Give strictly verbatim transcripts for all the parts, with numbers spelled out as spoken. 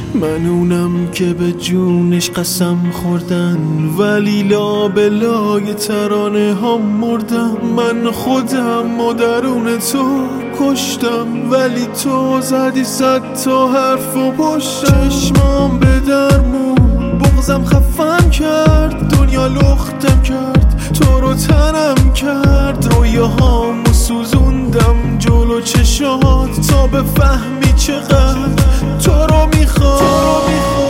من اونم که به جونش قسم خوردن، ولی لابلای ترانه ها مردم. من خودم و درون تو کشتم، ولی تو زدی صد تا حرف و پشتم. چشمام به درمون بغزم خفم کرد، دنیا لختم کرد، تو رو تنم کرد. رویاهامو سوزوندم جلو چشات تا بفهمی چقدر تو رو میخوام.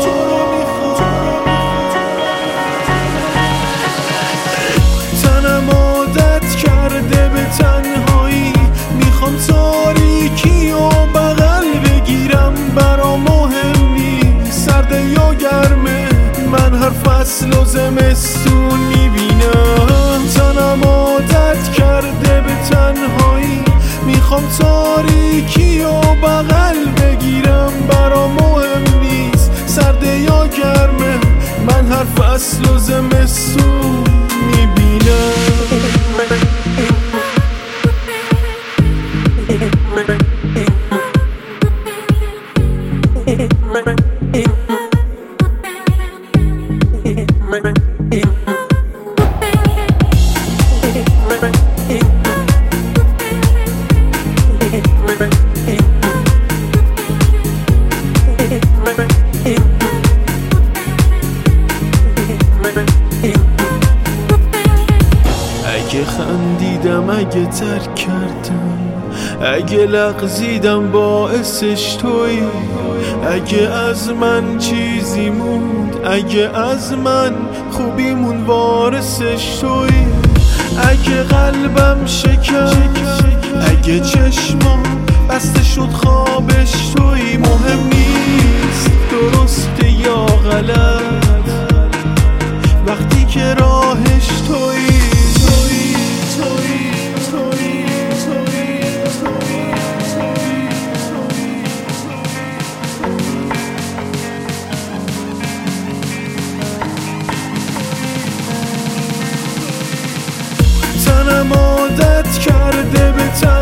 تنم عادت کرده به تنهایی، میخوام تاریکی و بغل بگیرم. برام مهم نیست سرده یا گرمه، من هر فصل و زمستون میبینم. تنم عادت کرده به تنهایی، میخوام تاریکی و بغل بگیرم. برام مهم نیست سرده یا گرمه، من هر فصل و زمستون میبینم. اگه خندیدم، اگه ترک کردم، اگه لغزیدم باعثش تویی. اگه از من چیزی موند، اگه از من خوبیمون وارثش تویی. اگه قلبم شکست، اگه چشمام بسته شد خوابش تویی. مهم نیست درسته یا غلط، وقتی که راهش تویی. تنم عادت کرده به